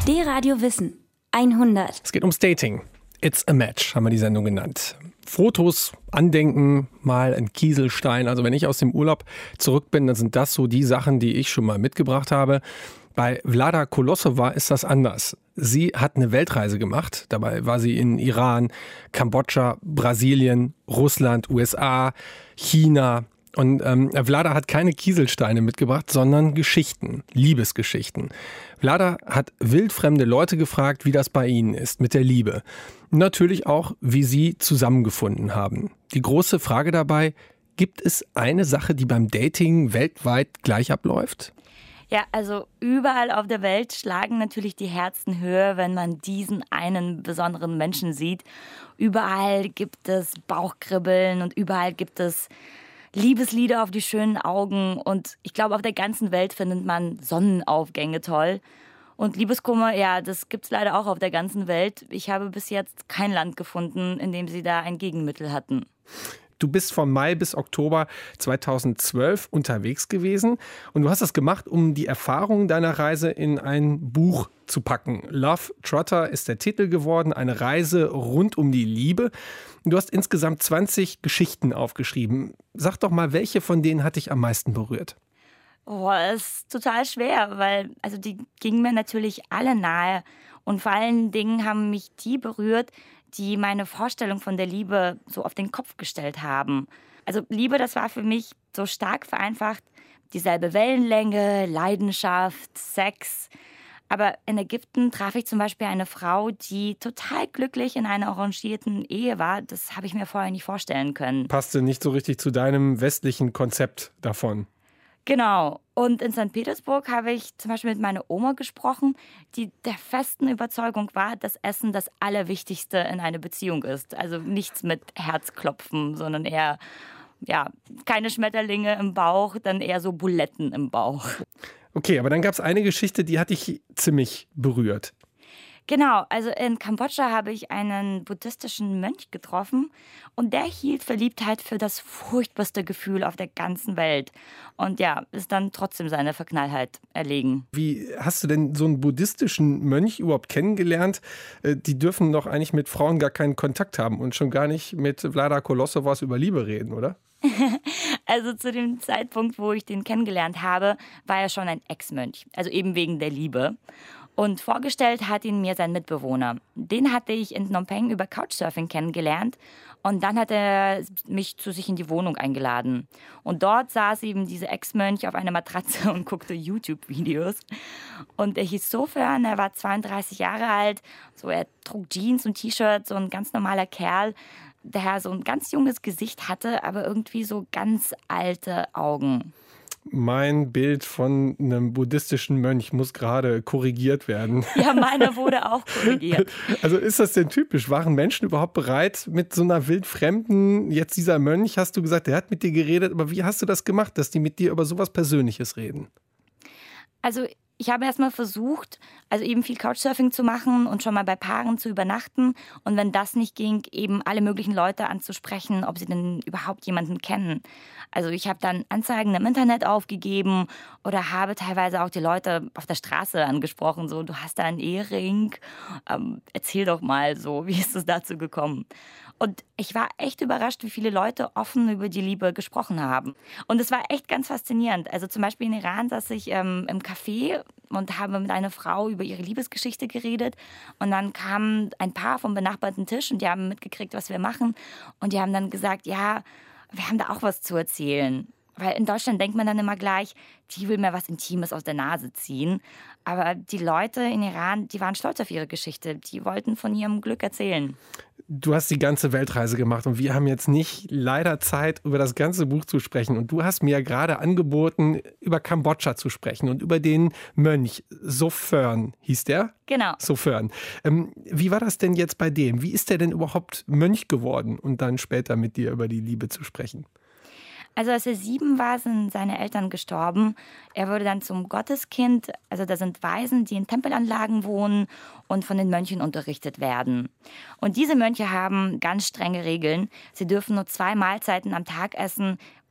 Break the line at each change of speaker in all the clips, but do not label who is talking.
D-Radio Wissen 100.
Es geht ums Dating. It's a Match, haben wir die Sendung genannt. Fotos, Andenken, mal ein Kieselstein. Also wenn ich aus dem Urlaub zurück bin, dann sind das so die Sachen, die ich schon mal mitgebracht habe. Bei Vlada Kolosova ist das anders. Sie hat eine Weltreise gemacht. Dabei war sie in Iran, Kambodscha, Brasilien, Russland, USA, China. Und Vlada hat keine Kieselsteine mitgebracht, sondern Geschichten, Liebesgeschichten. Vlada hat wildfremde Leute gefragt, wie das bei ihnen ist mit der Liebe. Natürlich auch, wie sie zusammengefunden haben. Die große Frage dabei, gibt es eine Sache, die beim Dating weltweit gleich abläuft?
Ja, also überall auf der Welt schlagen natürlich die Herzen höher, wenn man diesen einen besonderen Menschen sieht. Überall gibt es Bauchkribbeln und überall gibt es Liebeslieder auf die schönen Augen. Und ich glaube, auf der ganzen Welt findet man Sonnenaufgänge toll. Und Liebeskummer, ja, das gibt's leider auch auf der ganzen Welt. Ich habe bis jetzt kein Land gefunden, in dem sie da ein Gegenmittel hatten.
Du bist von Mai bis Oktober 2012 unterwegs gewesen und du hast das gemacht, um die Erfahrungen deiner Reise in ein Buch zu packen. Love Trotter ist der Titel geworden, eine Reise rund um die Liebe. Du hast insgesamt 20 Geschichten aufgeschrieben. Sag doch mal, welche von denen hat dich am meisten berührt?
Oh, das ist total schwer, weil die gingen mir natürlich alle nahe. Und vor allen Dingen haben mich die berührt, die meine Vorstellung von der Liebe so auf den Kopf gestellt haben. Also Liebe, das war für mich so stark vereinfacht, dieselbe Wellenlänge, Leidenschaft, Sex. Aber in Ägypten traf ich zum Beispiel eine Frau, die total glücklich in einer arrangierten Ehe war. Das habe ich mir vorher nicht vorstellen können.
Passte nicht so richtig zu deinem westlichen Konzept davon.
Genau. Und in St. Petersburg habe ich zum Beispiel mit meiner Oma gesprochen, die der festen Überzeugung war, dass Essen das Allerwichtigste in einer Beziehung ist. Also nichts mit Herzklopfen, sondern eher, keine Schmetterlinge im Bauch, dann eher so Buletten im Bauch.
Okay, aber dann gab es eine Geschichte, die hat dich ziemlich berührt.
Genau, also in Kambodscha habe ich einen buddhistischen Mönch getroffen und der hielt Verliebtheit für das furchtbarste Gefühl auf der ganzen Welt und ist dann trotzdem seiner Verknalltheit erlegen.
Wie hast du denn so einen buddhistischen Mönch überhaupt kennengelernt? Die dürfen doch eigentlich mit Frauen gar keinen Kontakt haben und schon gar nicht mit Vlada Kolosova über Liebe reden, oder?
Also zu dem Zeitpunkt, wo ich den kennengelernt habe, war er schon ein Ex-Mönch, also eben wegen der Liebe. Und vorgestellt hat ihn mir sein Mitbewohner. Den hatte ich in Phnom Penh über Couchsurfing kennengelernt. Und dann hat er mich zu sich in die Wohnung eingeladen. Und dort saß eben dieser Ex-Mönch auf einer Matratze und guckte YouTube-Videos. Und er hieß Sofern, er war 32 Jahre alt. So, er trug Jeans und T-Shirt, so ein ganz normaler Kerl, der so ein ganz junges Gesicht hatte, aber irgendwie so ganz alte Augen.
Mein Bild von einem buddhistischen Mönch muss gerade korrigiert werden.
Ja, meiner wurde auch korrigiert.
Also ist das denn typisch? Waren Menschen überhaupt bereit mit so einer wildfremden, jetzt dieser Mönch, hast du gesagt, der hat mit dir geredet, aber wie hast du das gemacht, dass die mit dir über sowas Persönliches reden?
Also ich habe erstmal versucht, eben viel Couchsurfing zu machen und schon mal bei Paaren zu übernachten. Und wenn das nicht ging, eben alle möglichen Leute anzusprechen, ob sie denn überhaupt jemanden kennen. Also ich habe dann Anzeigen im Internet aufgegeben oder habe teilweise auch die Leute auf der Straße angesprochen. So, du hast da einen Ehering, erzähl doch mal so, wie ist es dazu gekommen? Und ich war echt überrascht, wie viele Leute offen über die Liebe gesprochen haben. Und es war echt ganz faszinierend. Also zum Beispiel in Iran saß ich im Café und habe mit einer Frau über ihre Liebesgeschichte geredet. Und dann kam ein Paar vom benachbarten Tisch und die haben mitgekriegt, was wir machen. Und die haben dann gesagt, ja, wir haben da auch was zu erzählen. Weil in Deutschland denkt man dann immer gleich, die will mir was Intimes aus der Nase ziehen. Aber die Leute in Iran, die waren stolz auf ihre Geschichte. Die wollten von ihrem Glück erzählen.
Du hast die ganze Weltreise gemacht und wir haben jetzt nicht leider Zeit, über das ganze Buch zu sprechen. Und du hast mir ja gerade angeboten, über Kambodscha zu sprechen und über den Mönch. Sofern hieß der?
Genau.
Sofern. Wie war das denn jetzt bei dem? Wie ist der denn überhaupt Mönch geworden und dann später mit dir über die Liebe zu sprechen?
Also als er 7 war, sind seine Eltern gestorben. Er wurde dann zum Gotteskind. Also da sind Waisen, die in Tempelanlagen wohnen und von den Mönchen unterrichtet werden. Und diese Mönche haben ganz strenge Regeln. Sie dürfen nur 2 Mahlzeiten am Tag essen.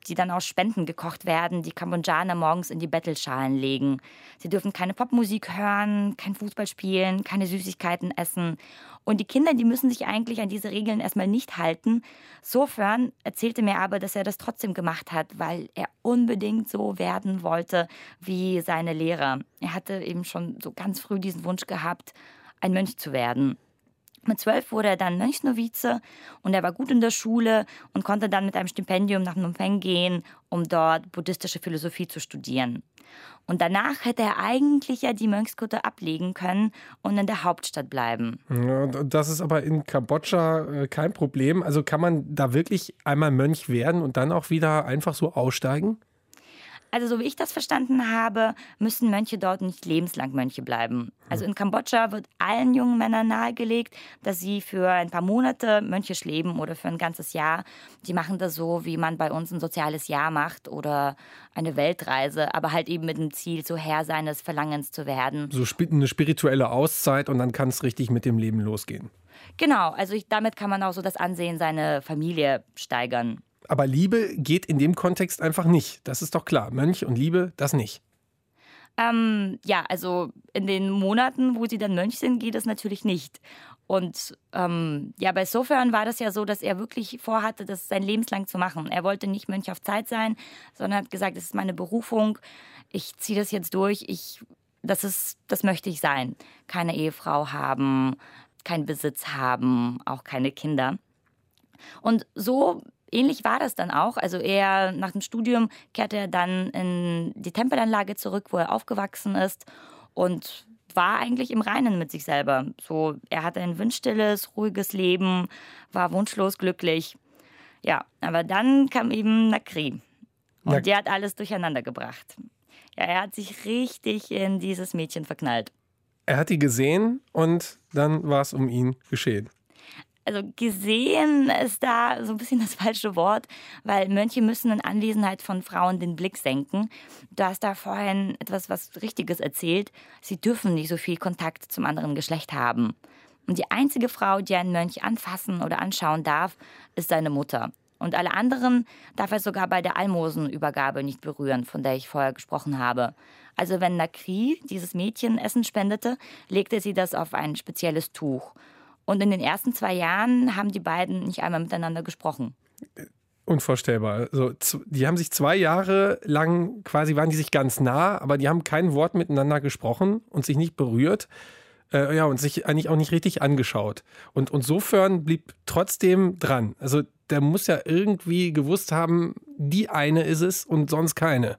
die dann aus Spenden gekocht werden, die Kambodschaner morgens in die Bettelschalen legen. Sie dürfen keine Popmusik hören, kein Fußball spielen, keine Süßigkeiten essen. Und die Kinder, die müssen sich eigentlich an diese Regeln erstmal nicht halten. Sofern erzählte mir aber, dass er das trotzdem gemacht hat, weil er unbedingt so werden wollte wie seine Lehrer. Er hatte eben schon so ganz früh diesen Wunsch gehabt, ein Mönch zu werden. Mit 12 wurde er dann Mönchsnovize und er war gut in der Schule und konnte dann mit einem Stipendium nach Phnom Penh gehen, um dort buddhistische Philosophie zu studieren. Und danach hätte er eigentlich ja die Mönchskutte ablegen können und in der Hauptstadt bleiben.
Ja, das ist aber in Kambodscha kein Problem. Also kann man da wirklich einmal Mönch werden und dann auch wieder einfach so aussteigen?
Also so wie ich das verstanden habe, müssen Mönche dort nicht lebenslang Mönche bleiben. Also in Kambodscha wird allen jungen Männern nahegelegt, dass sie für ein paar Monate mönchisch leben oder für ein ganzes Jahr. Die machen das so, wie man bei uns ein soziales Jahr macht oder eine Weltreise, aber halt eben mit dem Ziel, so Herr seines Verlangens zu werden.
So eine spirituelle Auszeit und dann kann es richtig mit dem Leben losgehen.
Genau, also damit kann man auch so das Ansehen seiner Familie steigern.
Aber Liebe geht in dem Kontext einfach nicht. Das ist doch klar. Mönch und Liebe, das nicht.
Ja, also in den Monaten, wo sie dann Mönch sind, geht es natürlich nicht. Und ja, bei Sofern war das ja so, dass er wirklich vorhatte, das sein Lebenslang zu machen. Er wollte nicht Mönch auf Zeit sein, sondern hat gesagt, das ist meine Berufung, ich ziehe das jetzt durch, das möchte ich sein. Keine Ehefrau haben, keinen Besitz haben, auch keine Kinder. Und so ähnlich war das dann auch. Also er nach dem Studium kehrte er dann in die Tempelanlage zurück, wo er aufgewachsen ist und war eigentlich im Reinen mit sich selber. So, er hatte ein windstilles, ruhiges Leben, war wunschlos glücklich. Ja, aber dann kam eben Nakri und der hat alles durcheinander gebracht. Ja, er hat sich richtig in dieses Mädchen verknallt.
Er hat die gesehen und dann war es um ihn geschehen.
Also gesehen ist da so ein bisschen das falsche Wort, weil Mönche müssen in Anwesenheit von Frauen den Blick senken. Du hast da vorhin etwas Richtiges erzählt. Sie dürfen nicht so viel Kontakt zum anderen Geschlecht haben. Und die einzige Frau, die einen Mönch anfassen oder anschauen darf, ist seine Mutter. Und alle anderen darf er sogar bei der Almosenübergabe nicht berühren, von der ich vorher gesprochen habe. Also wenn Nakri dieses Mädchen Essen spendete, legte sie das auf ein spezielles Tuch. Und in den ersten 2 Jahren haben die beiden nicht einmal miteinander gesprochen.
Unvorstellbar. Also, die haben sich 2 Jahre lang, quasi waren die sich ganz nah, aber die haben kein Wort miteinander gesprochen und sich nicht berührt. Und sich eigentlich auch nicht richtig angeschaut. Und Sofern blieb trotzdem dran. Also der muss ja irgendwie gewusst haben, die eine ist es und sonst keine.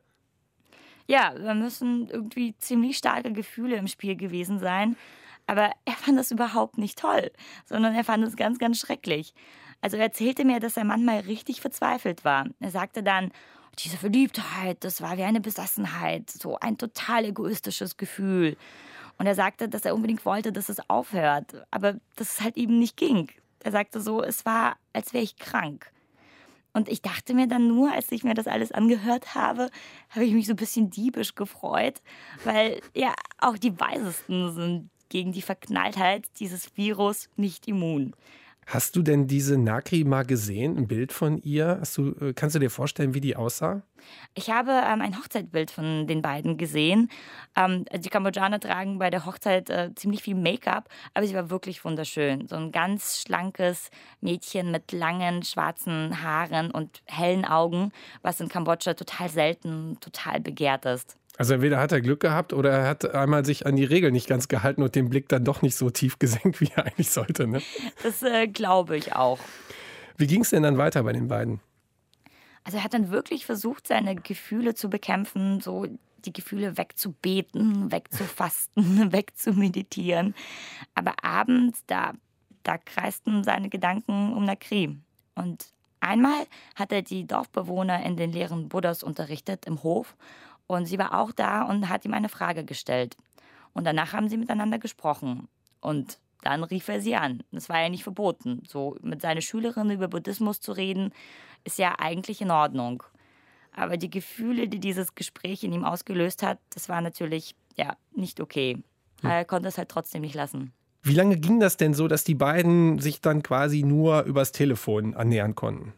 Ja, da müssen irgendwie ziemlich starke Gefühle im Spiel gewesen sein. Aber er fand das überhaupt nicht toll, sondern er fand es ganz, ganz schrecklich. Also er erzählte mir, dass er manchmal richtig verzweifelt war. Er sagte dann, diese Verliebtheit, das war wie eine Besessenheit, so ein total egoistisches Gefühl. Und er sagte, dass er unbedingt wollte, dass es aufhört, aber dass es halt eben nicht ging. Er sagte so, es war, als wäre ich krank. Und ich dachte mir dann nur, als ich mir das alles angehört habe ich mich so ein bisschen diebisch gefreut, weil ja auch die Weisesten sind gegen die Verknalltheit dieses Virus nicht immun.
Hast du denn diese Nakri mal gesehen, ein Bild von ihr? Kannst du dir vorstellen, wie die aussah?
Ich habe ein Hochzeitbild von den beiden gesehen. Die Kambodschaner tragen bei der Hochzeit ziemlich viel Make-up, aber sie war wirklich wunderschön. So ein ganz schlankes Mädchen mit langen schwarzen Haaren und hellen Augen, was in Kambodscha total selten, total begehrt ist.
Also entweder hat er Glück gehabt oder er hat einmal sich an die Regeln nicht ganz gehalten und den Blick dann doch nicht so tief gesenkt, wie er eigentlich sollte. Ne?
Das glaube ich auch.
Wie ging es denn dann weiter bei den beiden?
Also er hat dann wirklich versucht, seine Gefühle zu bekämpfen, so die Gefühle wegzubeten, wegzufasten, wegzumeditieren. Aber abends, da kreisten seine Gedanken um Nakri. Und einmal hat er die Dorfbewohner in den Lehren Buddhas unterrichtet im Hof. Und sie war auch da und hat ihm eine Frage gestellt. Und danach haben sie miteinander gesprochen. Und dann rief er sie an. Das war ja nicht verboten. So mit seiner Schülerin über Buddhismus zu reden, ist ja eigentlich in Ordnung. Aber die Gefühle, die dieses Gespräch in ihm ausgelöst hat, das war natürlich ja nicht okay. Er konnte es halt trotzdem nicht lassen.
Wie lange ging das denn so, dass die beiden sich dann quasi nur übers Telefon annähern konnten?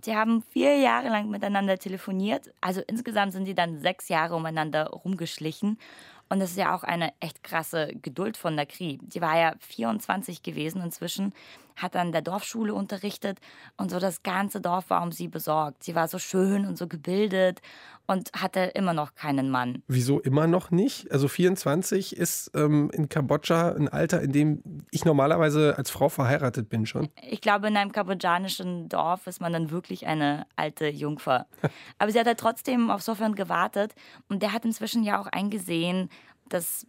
Sie haben 4 Jahre lang miteinander telefoniert. Also insgesamt sind sie dann 6 Jahre umeinander rumgeschlichen. Und das ist ja auch eine echt krasse Geduld von Nakri. Sie war ja 24 gewesen inzwischen, hat an der Dorfschule unterrichtet und so das ganze Dorf war um sie besorgt. Sie war so schön und so gebildet und hatte immer noch keinen Mann.
Wieso immer noch nicht? Also 24 ist in Kambodscha ein Alter, in dem ich normalerweise als Frau verheiratet bin schon.
Ich glaube, in einem kambodschanischen Dorf ist man dann wirklich eine alte Jungfer. Aber sie hat halt trotzdem auf Sophian gewartet und der hat inzwischen ja auch eingesehen, dass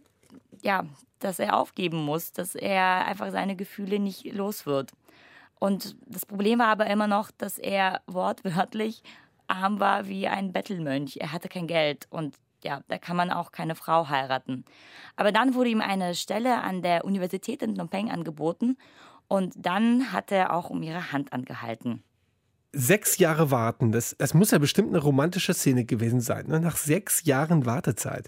er aufgeben muss, dass er einfach seine Gefühle nicht los wird. Und das Problem war aber immer noch, dass er wortwörtlich arm war wie ein Bettelmönch. Er hatte kein Geld und ja, da kann man auch keine Frau heiraten. Aber dann wurde ihm eine Stelle an der Universität in Phnom Penh angeboten und dann hat er auch um ihre Hand angehalten.
6 Jahre warten, das muss ja bestimmt eine romantische Szene gewesen sein, ne? Nach 6 Jahren Wartezeit.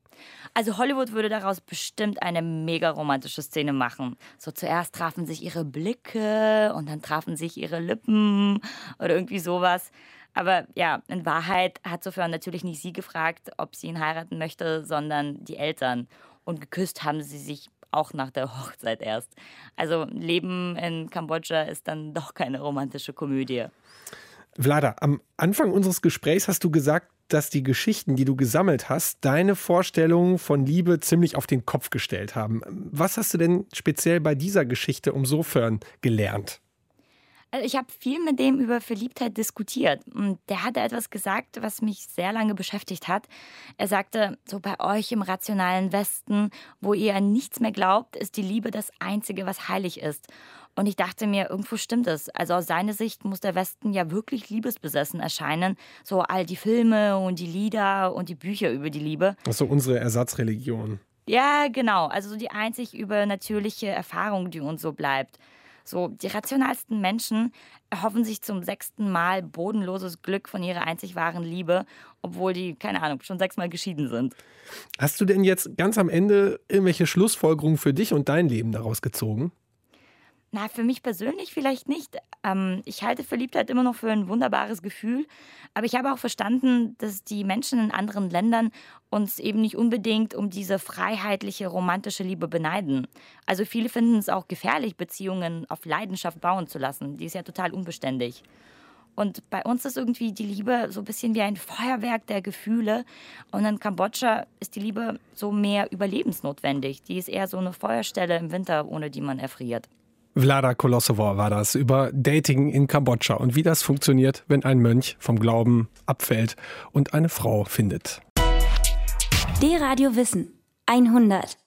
Also Hollywood würde daraus bestimmt eine mega romantische Szene machen. So zuerst trafen sich ihre Blicke und dann trafen sich ihre Lippen oder irgendwie sowas. Aber ja, in Wahrheit hat Sophian natürlich nicht sie gefragt, ob sie ihn heiraten möchte, sondern die Eltern. Und geküsst haben sie sich auch nach der Hochzeit erst. Also Leben in Kambodscha ist dann doch keine romantische Komödie.
Vlada, am Anfang unseres Gesprächs hast du gesagt, dass die Geschichten, die du gesammelt hast, deine Vorstellungen von Liebe ziemlich auf den Kopf gestellt haben. Was hast du denn speziell bei dieser Geschichte um Sophian gelernt?
Also ich habe viel mit dem über Verliebtheit diskutiert. Und der hatte etwas gesagt, was mich sehr lange beschäftigt hat. Er sagte, so bei euch im rationalen Westen, wo ihr an nichts mehr glaubt, ist die Liebe das Einzige, was heilig ist. Und ich dachte mir, irgendwo stimmt es. Also aus seiner Sicht muss der Westen ja wirklich liebesbesessen erscheinen. So all die Filme und die Lieder und die Bücher über die Liebe.
Das ist so unsere Ersatzreligion.
Ja, genau. Also so die einzig übernatürliche Erfahrung, die uns so bleibt. So, die rationalsten Menschen erhoffen sich zum 6. Mal bodenloses Glück von ihrer einzig wahren Liebe, obwohl die, keine Ahnung, schon 6 Mal geschieden sind.
Hast du denn jetzt ganz am Ende irgendwelche Schlussfolgerungen für dich und dein Leben daraus gezogen?
Na, für mich persönlich vielleicht nicht. Ich halte Verliebtheit immer noch für ein wunderbares Gefühl. Aber ich habe auch verstanden, dass die Menschen in anderen Ländern uns eben nicht unbedingt um diese freiheitliche, romantische Liebe beneiden. Also viele finden es auch gefährlich, Beziehungen auf Leidenschaft bauen zu lassen. Die ist ja total unbeständig. Und bei uns ist irgendwie die Liebe so ein bisschen wie ein Feuerwerk der Gefühle. Und in Kambodscha ist die Liebe so mehr überlebensnotwendig. Die ist eher so eine Feuerstelle im Winter, ohne die man erfriert.
Vlada Kolosova war das über Dating in Kambodscha und wie das funktioniert, wenn ein Mönch vom Glauben abfällt und eine Frau findet.
D-Radio Wissen 100.